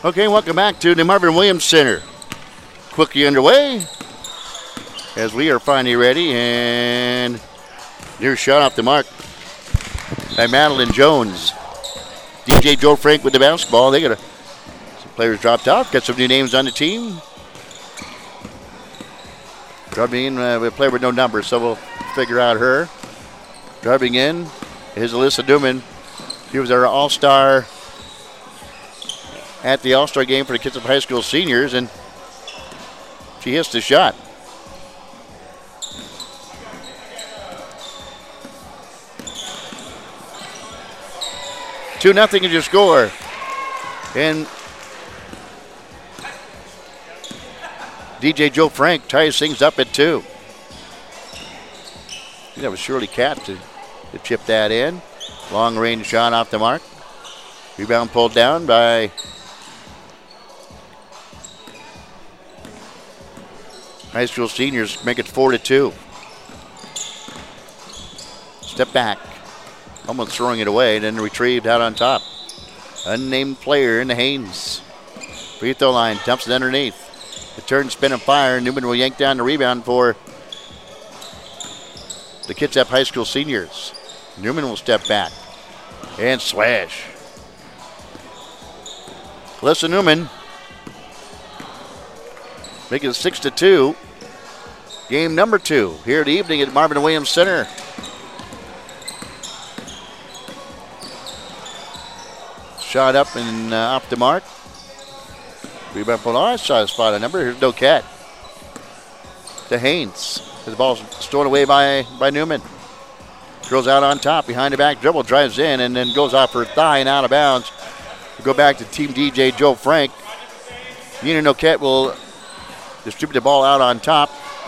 Okay, welcome back to the Marvin Williams Center. Quickly underway as we are finally ready, and near shot off the mark by Madeline Jones. DJ Joe Frank with the basketball. They got some players dropped off. Got some new names on the team. Driving in with a player with no number, so we'll figure out her. Driving in is Alyssa Newman. She was our all-star at the All-Star game for the Kitsap High School seniors, and she hits the shot. Two nothing is your score. And DJ Joe Frank ties things up at 2. That was Shirley Cat to chip that in. Long range shot off the mark. Rebound pulled down by high school seniors, make it 4-2. Step back. Almost throwing it away, then retrieved out on top. Unnamed player in the Haynes. Free throw line, dumps it underneath. The turn, spin, and fire. Newman will yank down the rebound for the Kitsap High School seniors. Newman will step back and swash. Alyssa Newman making it 6-2. Game number 2 here at the evening at Marvin Williams Center. Shot up and off the mark. Rebound pulled on. Shot a spot a number. Here's Doquette. To Haynes. The ball's stolen away by Newman. Girls out on top. Behind the back dribble. Drives in and then goes off her thigh and out of bounds. We'll go back to Team DJ Joe Frank. Nina Noquette will distribute the ball out on top.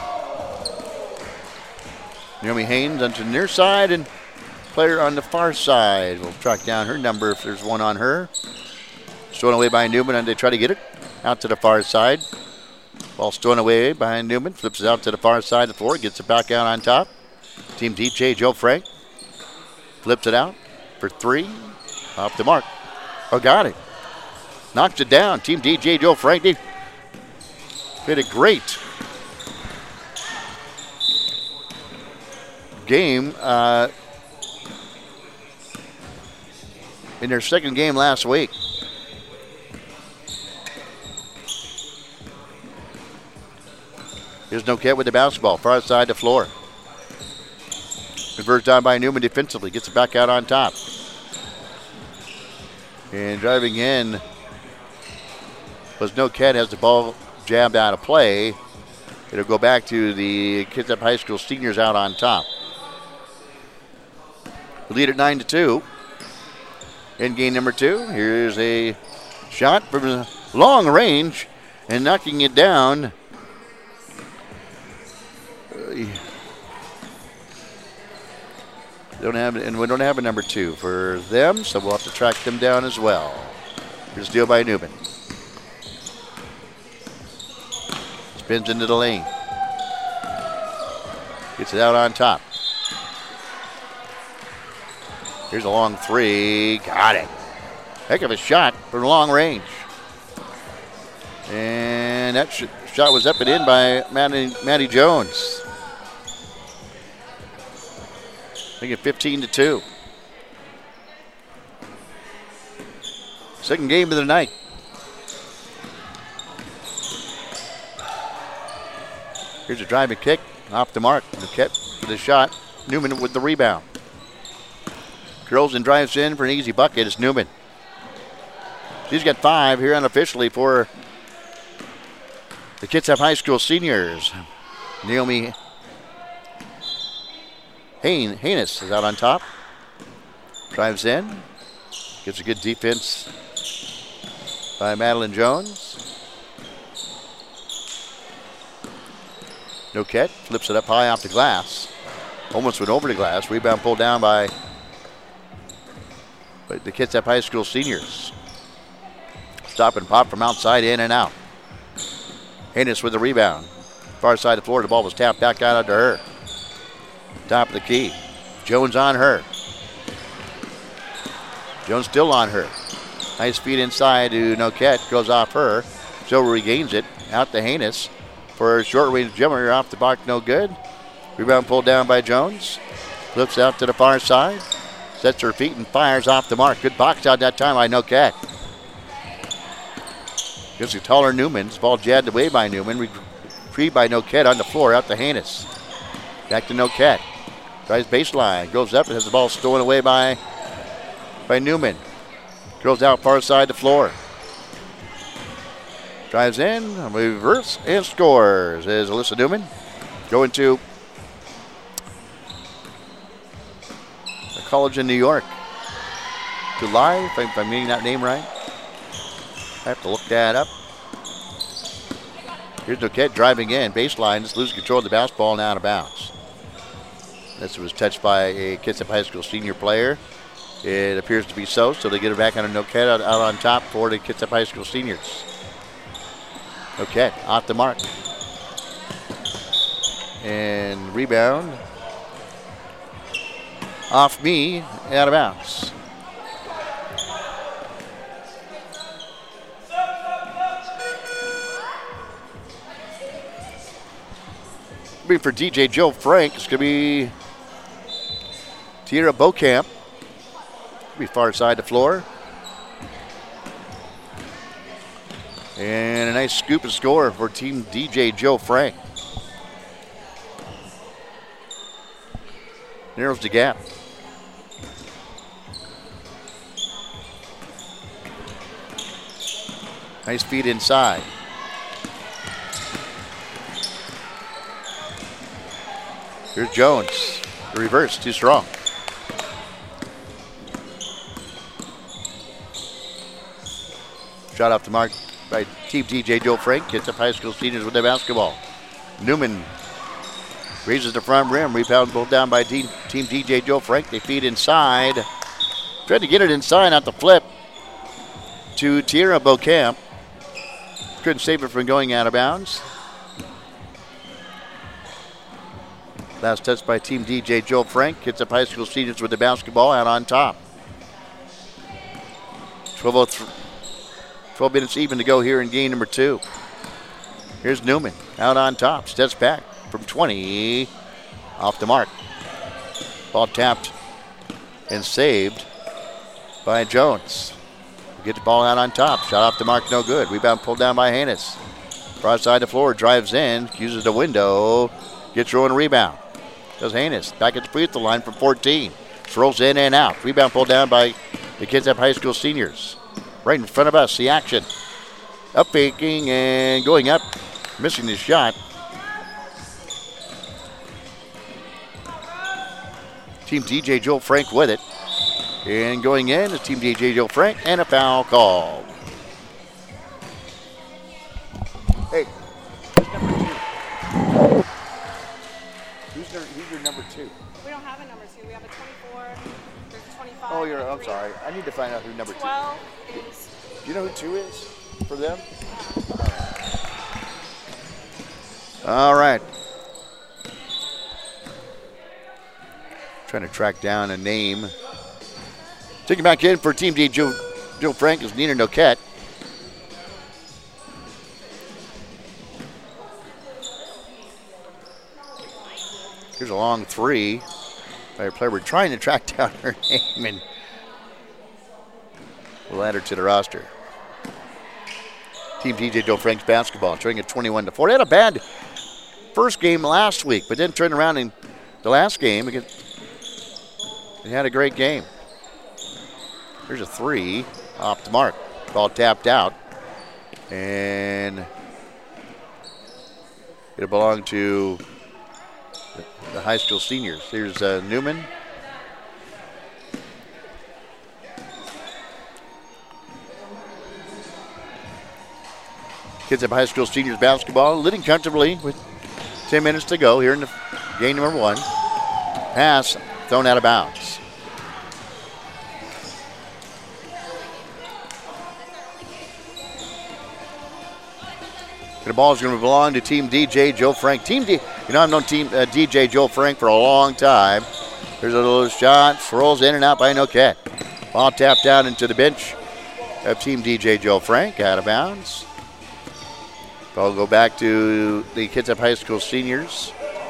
Naomi Haynes onto the near side, and player on the far side. We'll track down her number if there's one on her. Stolen away by Newman, and they try to get it out to the far side. Ball stolen away by Newman. Flips it out to the far side of the floor. Gets it back out on top. Team DJ Joe Frank flips it out for 3. Off the mark. Oh, got it. Knocks it down. Team DJ Joe Frank did a great game in their second game last week. Here's Noquette with the basketball, far side of the floor. Reversed down by Newman defensively, gets it back out on top. And driving in was Noquette, has the ball jabbed out of play. It'll go back to the Kitsap High School seniors out on top. We lead at 9-2. In game number 2, here's a shot from long range and knocking it down. We don't have a number 2 for them, so we'll have to track them down as well. Here's a steal by Newman. Spins into the lane. Gets it out on top. Here's a long 3. Got it. Heck of a shot from long range. And that shot was up and in by Maddie Jones. Making it 15-2. Second game of the night. Here's a driving kick off the mark. Noquette for the shot. Newman with the rebound. Curls and drives in for an easy bucket. It's Newman. She's got 5 here unofficially for the Kitsap High School seniors. Naomi Haynes is out on top. Drives in. Gets a good defense by Madeline Jones. Noquette flips it up high off the glass. Almost went over the glass. Rebound pulled down by the Kitsap High School seniors. Stop and pop from outside, in and out. Haynes with the rebound. Far side of the floor, the ball was tapped back out to her. Top of the key. Jones on her. Jones still on her. Nice feed inside to Noquette. Goes off her. Still regains it. Out to Haynes for a short range jumper. Off the mark, no good. Rebound pulled down by Jones. Flips out to the far side. Sets her feet and fires off the mark. Good box out that time by Noquette. Gives the taller Newman's. Ball jabbed away by Newman. Retrieved by Noquette on the floor. Out to Haynes. Back to Noquette. Tries baseline. Goes up and has the ball stolen away by Newman. Curls out far side the floor. Drives in, reverse, and scores. Is Alyssa Newman going to a college in New York. July, if I'm getting that name right. I have to look that up. Here's Noquette driving in, baseline, just losing control of the basketball and out of bounds. This was touched by a Kitsap High School senior player. It appears to be so they get it back on Noquette out on top for the Kitsap High School seniors. Noquette off the mark. And rebound. Off me, out of bounds. For DJ Joe Frank, it's going to be Tierra Beaucamp. Be far side the floor. And a nice scoop and score for team DJ Joe Frank. Narrows the gap. Nice feed inside. Here's Jones. The reverse, too strong. Shot off the mark by Team DJ Joe Frank. Kitsap High School seniors with their basketball. Newman raises the front rim. Rebound pulled down by Team DJ Joe Frank. They feed inside. Tried to get it inside, not the flip to Tierra Beaucamp. Couldn't save it from going out of bounds. Last touch by Team DJ Joe Frank. Kitsap High School seniors with the basketball out on top. 12 minutes even to go here in game number 2. Here's Newman out on top. Steps back from 20. Off the mark. Ball tapped and saved by Jones. Get the ball out on top. Shot off the mark, no good. Rebound pulled down by Haynes. Far side the floor, drives in, uses the window, gets her own rebound. Does Haynes. Back at the free throw line from 14. Throws in and out. Rebound pulled down by the Kitsap High School seniors. Right in front of us, the action. Up faking and going up, missing the shot. Team DJ Joe Frank with it. And going in is Team DJ Joe Frank, and a foul call. Hey, who's your number 2? We don't have a number 2. We have a 24, there's a 25. Oh, I'm sorry. I need to find out who number 2 is. 12 is. Do you know who 2 is for them? All right. Trying to track down a name. Taking back in for Team D. Joe Frank is Nina Noquette. Here's a long 3 by a player. We're trying to track down her name and we'll add her to the roster. Team DJ Joe Frank's basketball, showing at 21-4. They had a bad first game last week, but then turned around in the last game. They had a great game. Here's a 3 off the mark. Ball tapped out. And it'll belong to the high school seniors. Here's Newman. Kitsap High School seniors basketball, leading comfortably with 10 minutes to go here in the game number 1. Pass thrown out of bounds. The ball is going to belong to Team DJ Joe Frank. I've known Team DJ Joe Frank for a long time. There's a little shot, swirls in and out by Noquette. Ball tapped down into the bench of Team DJ Joe Frank, out of bounds. Ball will go back to the Kitsap High School seniors.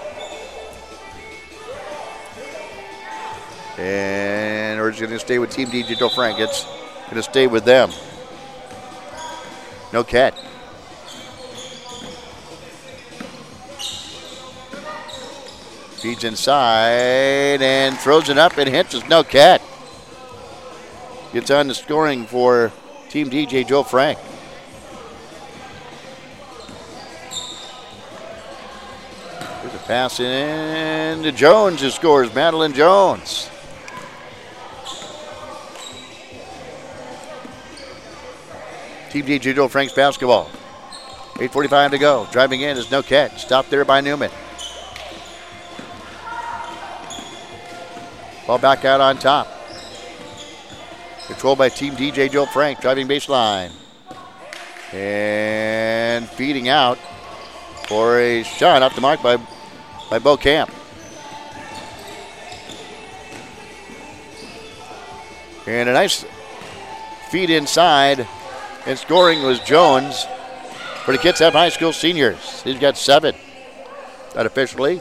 And we're just going to stay with Team DJ Joe Frank. It's going to stay with them. No cat. Feeds inside and throws it up and hits. It's no cat. Gets on the scoring for Team DJ Joe Frank. There's a pass in to Jones, who scores. Madeline Jones. Team DJ Joe Frank's basketball. 8:45 to go. Driving in is no catch. Stopped there by Newman. Ball back out on top. Controlled by Team DJ Joe Frank. Driving baseline. And feeding out for a shot off the mark by Bo Camp. And a nice feed inside. And scoring was Jones for the Kitsap High School seniors. He's got 7 unofficially.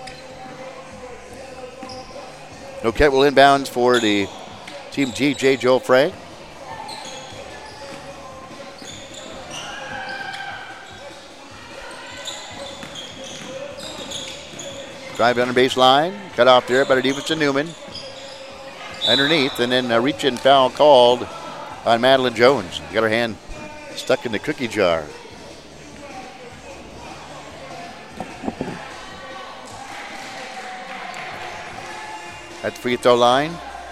Noquette will inbounds for the Team DJ Joe Frank. Drive on the baseline. Cut off there by the defense of Newman. Underneath, and then a reach-in foul called on Madeline Jones. Got her hand stuck in the cookie jar. At the free throw line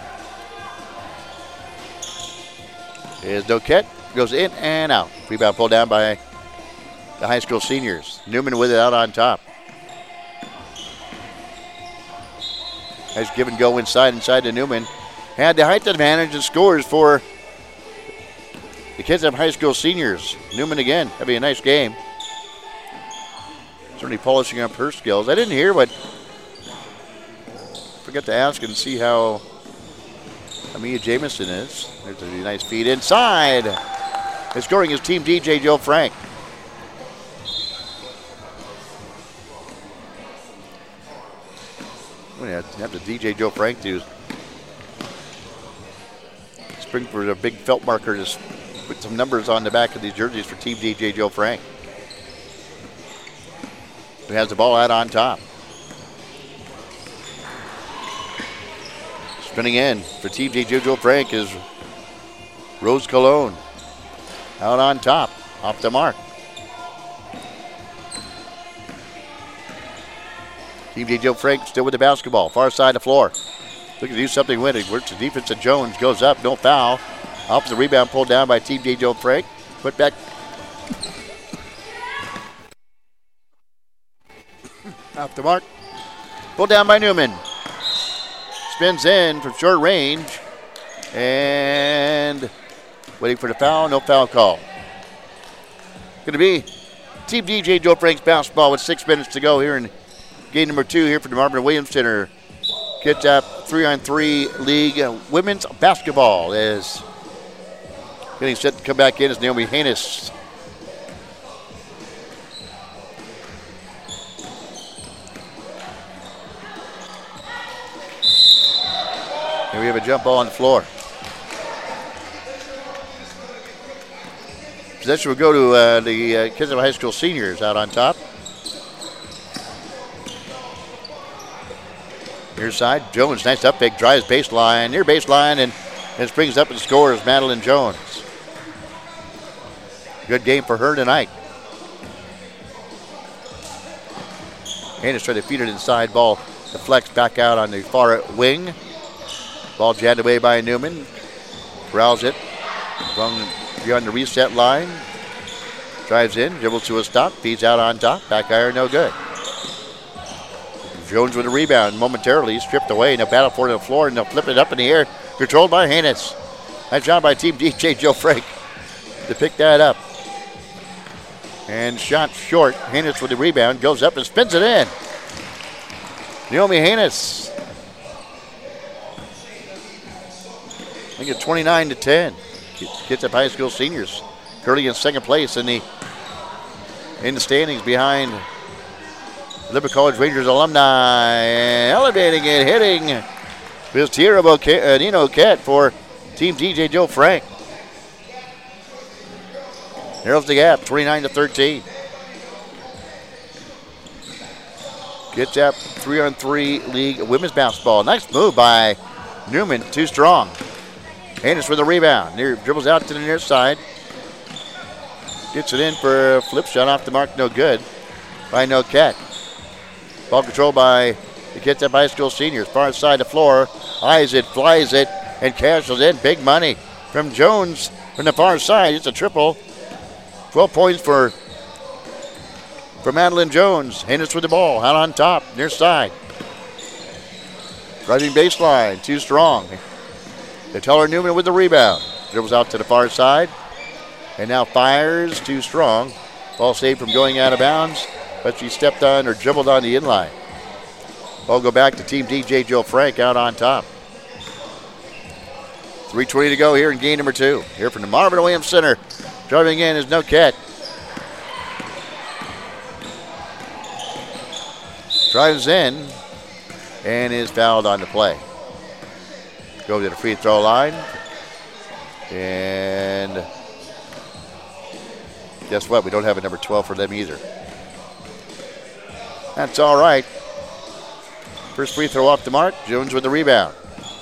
is Noquette. Goes in and out. Rebound pulled down by the high school seniors. Newman with it out on top. Nice give and go inside to Newman. Had the height advantage and scores for the Kitsap High School seniors. Newman again having a nice game. Certainly polishing up her skills. I didn't hear what. Forgot to ask and see how Amia Jamison is. There's a nice feed inside. And scoring is Team DJ Joe Frank. I'm going to have the DJ Joe Frank do spring for a big felt marker to put some numbers on the back of these jerseys for Team DJ Joe Frank. Who has the ball out on top. Spinning in for Team DJ Joe Frank is Rose Cologne. Out on top, off the mark. Team DJ Joe Frank still with the basketball, far side of the floor. Looking to do something with it. Works the defense of Jones, goes up, no foul. Off the rebound, pulled down by Team DJ Joe Frank. Put back. Off the mark. Pulled down by Newman. Spins in from short range. And waiting for the foul, no foul call. Going to be Team DJ Joe Frank's basketball with 6 minutes to go here in game number 2 here for the Marvin Williams Center. Kitsap 3-on-3 League women's basketball is getting set to come back in as Naomi Haynes. And we have a jump ball on the floor. Possession will go to the Kitsap High School seniors out on top. Near side, Jones, nice up pick, drives baseline, near baseline, and springs up and scores Madeline Jones. Good game for her tonight. Haynes trying to feed it inside, ball deflects back out on the far wing. Ball jabbed away by Newman. Corrals it from beyond the reset line. Drives in, dribbles to a stop, feeds out on top, back iron, no good. Jones with a rebound momentarily, stripped away. Now battle for it on the floor, and they'll flip it up in the air. Controlled by Haynes. Nice job by Team DJ Joe Frank to pick that up. And shot short. Haynes with the rebound, goes up and spins it in. Naomi Haynes. I think it's 29-10. Kitsap High School seniors currently in second place in the standings behind Lippitt College Rangers alumni. Elevating and hitting is Tierra Nino Cat for Team DJ Joe Frank. Narrows the gap, 29-13. Kitsap 3-on-3 league women's basketball. Nice move by Newman, too strong. Haynes with the rebound. Dribbles out to the near side. Gets it in for a flip shot off the mark, no good by No Cat. Ball controlled by the Kitsap High School seniors. Far side of the floor. Eyes it, flies it, and cashes in. Big money from Jones from the far side. It's a triple. 12 points for Madeline Jones. Haynes with the ball. Out on top, near side. Driving baseline, too strong. They tell her Newman with the rebound. Dribbles out to the far side. And now fires, too strong. Ball saved from going out of bounds, but she stepped on or dribbled on the inline. Ball go back to Team DJ Joe Frank out on top. 3:20 to go here in game number 2. Here from the Marvin Williams Center. Driving in is No Cat. Drives in and is fouled on the play. Go to the free throw line. And guess what? We don't have a number 12 for them either. That's all right. First free throw off the mark. Jones with the rebound.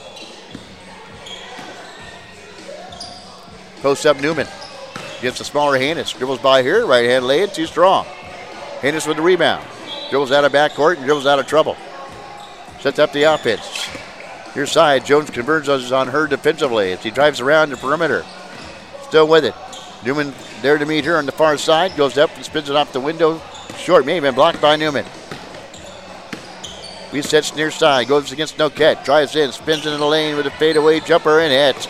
Posts up Newman. Gets the smaller Haynes. Dribbles by here. Right hand lay it. Too strong. Haynes with the rebound. Dribbles out of backcourt and dribbles out of trouble. Sets up the offense. Your side, Jones converges on her defensively as he drives around the perimeter. Still with it. Newman there to meet her on the far side. Goes up and spins it off the window. Short, may have been blocked by Newman. Resets near side. Goes against No Cat. Drives in. Spins into the lane with a fadeaway jumper and hits.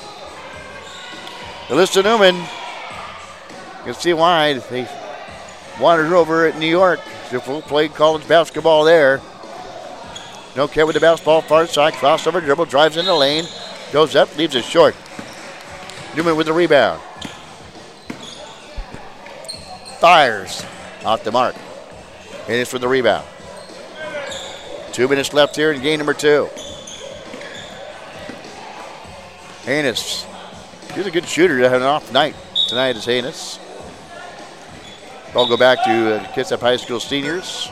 Alyssa Newman. You can see why they wanted her over at New York. She played college basketball there. No Cat with the basketball, far side, crossover, dribble, drives in the lane, goes up, leaves it short. Newman with the rebound. Fires off the mark. Haynes for the rebound. 2 minutes left here in game number 2. Haynes. He's a good shooter to have an off night tonight is Haynes. Ball go back to Kitsap High School seniors.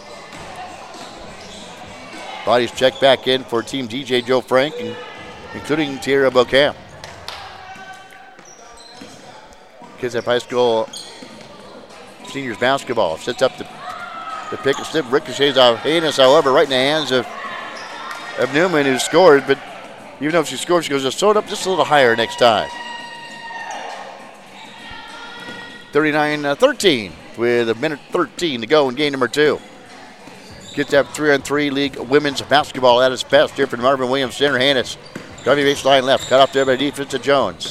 Bodies checked back in for Team DJ Joe Frank, including Tierra Bocamp. Kitsap High School seniors basketball sets up the pick and slip. Ricochets off Haynes, however, right in the hands of Newman, who scored. But even though she scored, she goes to throw it up just a little higher next time. 39-13 with a minute 13 to go in game number 2. Kitsap 3-on-3 league women's basketball at its best here from Marvin Williams Center. Haynes driving baseline left, cut off there by defense of Jones.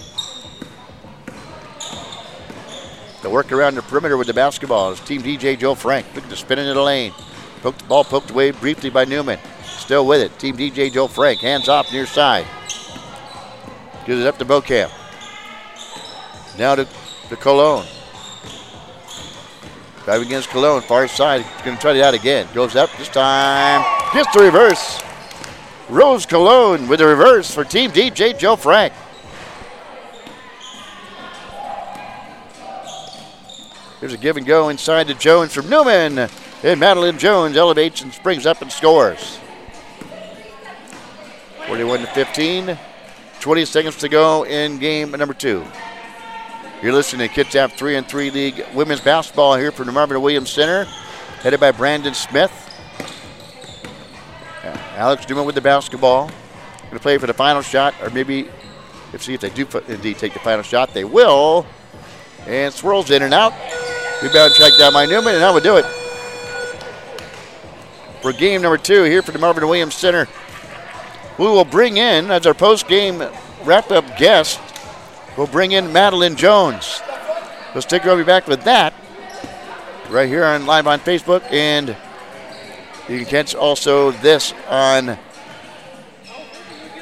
The work around the perimeter with the basketball is Team DJ Joe Frank looking to spin into the lane. Ball poked away briefly by Newman. Still with it. Team DJ Joe Frank hands off near side. Gives it up to Bocamp. Now to Cologne. Driving against Cologne, far side. Going to try it out again. Goes up this time. Gets the reverse. Rose Cologne with the reverse for Team DJ Joe Frank. There's a give and go inside to Jones from Newman. And Madeline Jones elevates and springs up and scores. 41-15. 20 seconds to go in game number 2. You're listening to Kitsap 3-on-3 League Women's Basketball here from the Marvin Williams Center, headed by Brandon Smith. Alex Newman with the basketball. Going to play for the final shot, or maybe, let's see if they do indeed take the final shot. They will. And swirls in and out. Rebound tracked down by Newman, and that would do it. For game number 2 here for the Marvin Williams Center, we will bring in, as our post-game wrap-up guest, we'll bring in Madeline Jones. We'll stick over back with that right here on live on Facebook, and you can catch also this on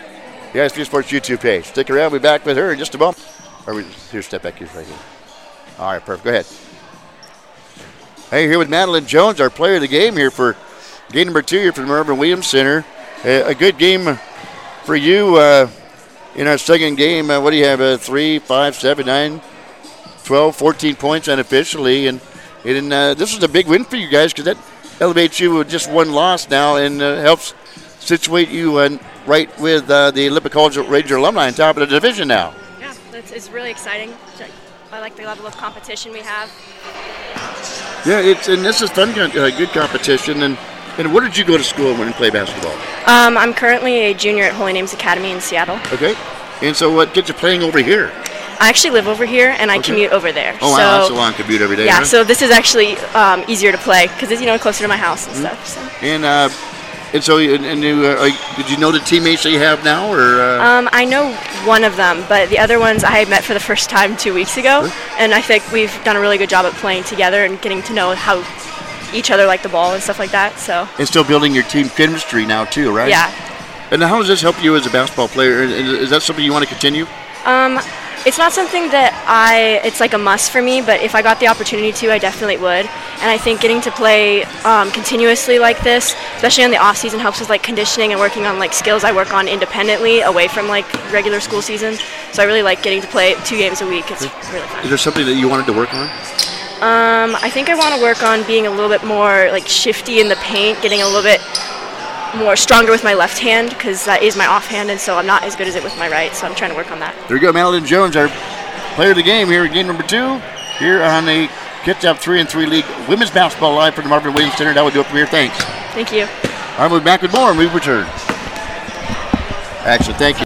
the ISP Sports YouTube page. Stick around. We'll be back with her in just a moment. Here, step back. Here's right here. All right, perfect. Go ahead. Hey, here with Madeline Jones, our player of the game here for game number 2 here from the Marvin Williams Center. A good game for you in our second game. What do you have? 3, 5, 7, 9, 12, 14 points unofficially. And this is a big win for you guys because that elevates you with just one loss now and helps situate you right with the Olympic College Ranger alumni on top of the division now. Yeah, it's really exciting. I like the level of competition we have. Yeah, and this is fun, good competition. And where did you go to school when you play basketball? I'm currently a junior at Holy Names Academy in Seattle. Okay. And so what gets you playing over here? I actually live over here, and I commute over there. Oh, wow, that's a long commute every day. Yeah, right? So this is actually easier to play because it's closer to my house and stuff. So. And so did you know the teammates that you have now, or? I know one of them, but the other ones I met for the first time 2 weeks ago, and I think we've done a really good job at playing together and getting to know how each other like the ball and stuff like that. So. And still building your team chemistry now too, right? Yeah. And how does this help you as a basketball player? Is that something you want to continue? It's not something that it's like a must for me, but if I got the opportunity to, I definitely would. And I think getting to play continuously like this, especially in the off season, helps with like conditioning and working on like skills I work on independently away from like regular school season. So I really like getting to play 2 games a week. It's really fun. Is there something that you wanted to work on? I think I want to work on being a little bit more like shifty in the paint, getting a little bit more stronger with my left hand because that is my offhand, and so I'm not as good as it with my right, so I'm trying to work on that. There you go, Madeline Jones, our player of the game here in game number 2 here on the Kitsap 3-on-3 League Women's Basketball Live from the Marvin Williams Center. That would do it from here. Thanks. Thank you. All right, we'll be back with more when we return. Excellent. Thank you.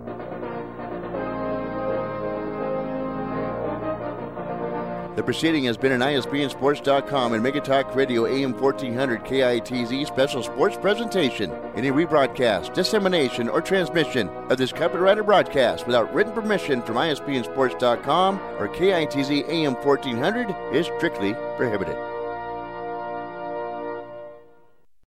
The proceeding has been an ISBNsports.com and Megatalk Radio AM 1400 KITZ special sports presentation. Any rebroadcast, dissemination, or transmission of this copyrighted broadcast without written permission from ISBNsports.com or KITZ AM 1400 is strictly prohibited.